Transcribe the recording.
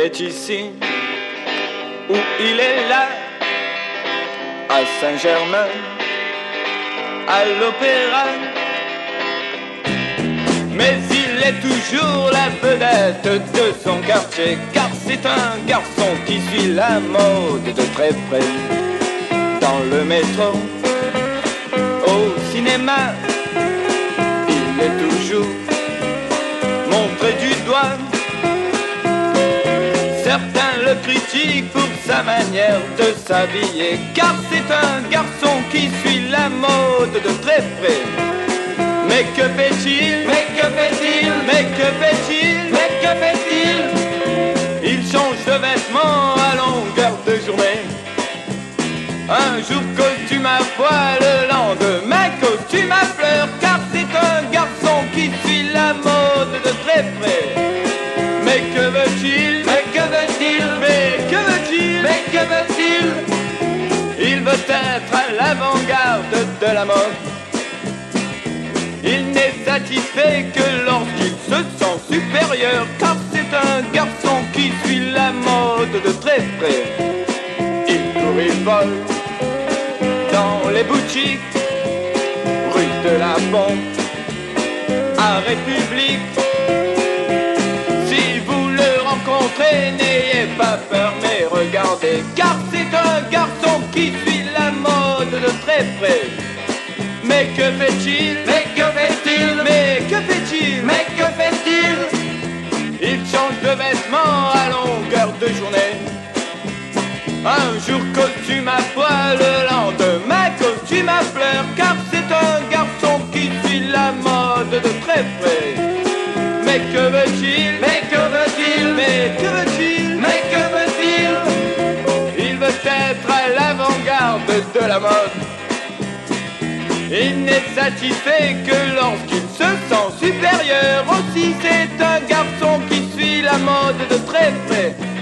est ici ou il est là, à Saint-Germain, à l'Opéra. Mais il est toujours la vedette de son quartier, car c'est un garçon qui suit la mode de très près. Dans le métro, au cinéma, il est toujours montré du doigt. Certains le critiquent pour sa manière de s'habiller, car c'est un garçon qui suit la mode de très près. Mais que fait-il? Mais que fait-il? Mais que fait-il? Mais que fait-il? Il change de vêtements à longueur de journée. Un jour costume à poil, le lendemain costume à fleurs, car c'est un garçon qui suit la mode de très près. Mais que veut-il? Mais que veut-il? Mais que veut-il? Mais que veut-il? Il veut être à l'avant-garde de la mode. Il n'est satisfait que lorsqu'il se sent supérieur, car c'est un garçon qui suit la mode de très près. Il court, il vole dans les boutiques, rue de la Pompe, à République. Si vous le rencontrez, n'ayez pas peur, mais regardez, car c'est un garçon qui suit la mode de très près. Mais que fait-il? Mais que fait-il? Mais que fait-il? Mais que fait-il? Il change de vêtements à longueur de journée. Un jour costume à poil, le lendemain costume à fleurs, car c'est un garçon qui suit la mode de très près. Mais que veut-il? Mais que veut-il? Mais que veut-il? Mais que veut-il? Il veut être à l'avant-garde de la mode. Il n'est satisfait que lorsqu'il se sent supérieur. Aussi c'est un garçon qui suit la mode de très près.